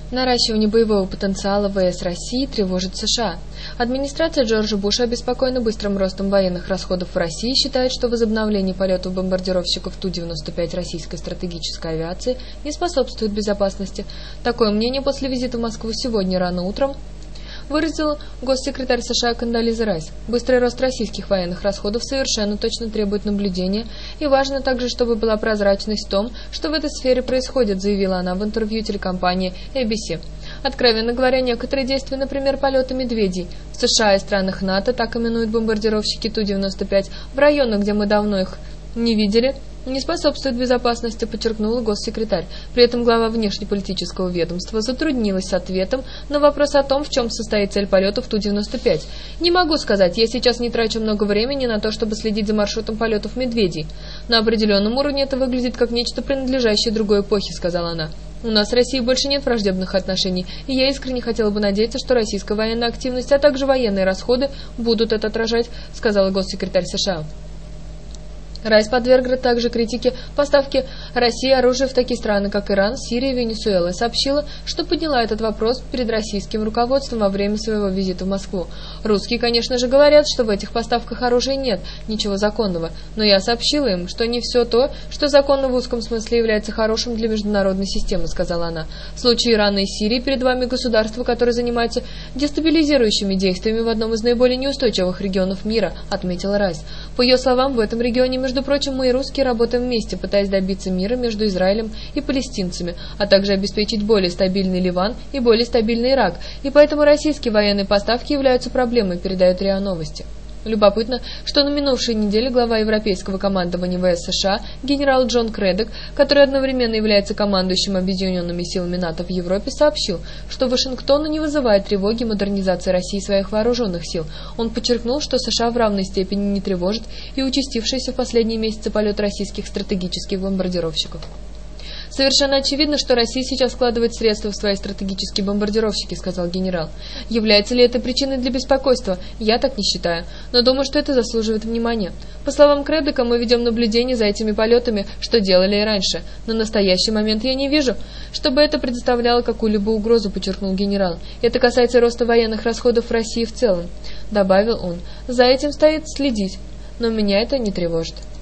Наращивание боевого потенциала ВС России тревожит США. Администрация Джорджа Буша обеспокоена быстрым ростом военных расходов в России и считает, что возобновление полетов бомбардировщиков Ту-95 российской стратегической авиации не способствует безопасности. Такое мнение после визита в Москву сегодня рано утром выразил госсекретарь США Кондолиза Райс. Быстрый рост российских военных расходов совершенно точно требует наблюдения, и важно также, чтобы была прозрачность в том, что в этой сфере происходит, заявила она в интервью телекомпании ABC. Откровенно говоря, некоторые действия, например, полеты «Медведей» в США и странах НАТО, так именуют бомбардировщики Ту-95, в районах, где мы давно их не видели, не способствует безопасности, подчеркнула госсекретарь. При этом глава внешнеполитического ведомства затруднилась с ответом на вопрос о том, в чем состоит цель полетов Ту-95. «Не могу сказать, я сейчас не трачу много времени на то, чтобы следить за маршрутом полетов «Медведей». На определенном уровне это выглядит как нечто принадлежащее другой эпохе», сказала она. «У нас с Россией больше нет враждебных отношений, и я искренне хотела бы надеяться, что российская военная активность, а также военные расходы будут это отражать», сказала госсекретарь США. Райс подвергла также критике поставки России оружия в такие страны, как Иран, Сирия и Венесуэла, и сообщила, что подняла этот вопрос перед российским руководством во время своего визита в Москву. «Русские, конечно же, говорят, что в этих поставках оружия нет ничего законного, но я сообщила им, что не все то, что законно в узком смысле является хорошим для международной системы», сказала она. «В случае Ирана и Сирии перед вами государства, которые занимаются дестабилизирующими действиями в одном из наиболее неустойчивых регионов мира», отметила Райс. По ее словам, в этом регионе, между прочим, мы и русские работаем вместе, пытаясь добиться мира между Израилем и палестинцами, а также обеспечить более стабильный Ливан и более стабильный Ирак, и поэтому российские военные поставки являются проблемой, передают РИА Новости. Любопытно, что на минувшей неделе глава Европейского командования ВС США генерал Джон Кредок, который одновременно является командующим объединенными силами НАТО в Европе, сообщил, что Вашингтону не вызывает тревоги модернизация России своих вооруженных сил. Он подчеркнул, что США в равной степени не тревожит и участившийся в последние месяцы полет российских стратегических бомбардировщиков. «Совершенно очевидно, что Россия сейчас вкладывает средства в свои стратегические бомбардировщики», сказал генерал. «Является ли это причиной для беспокойства? Я так не считаю, но думаю, что это заслуживает внимания. По словам Кредека, мы ведем наблюдение за этими полетами, что делали и раньше. На настоящий момент я не вижу, чтобы это предоставляло какую-либо угрозу», подчеркнул генерал. «Это касается роста военных расходов в России в целом», добавил он. «За этим стоит следить, но меня это не тревожит».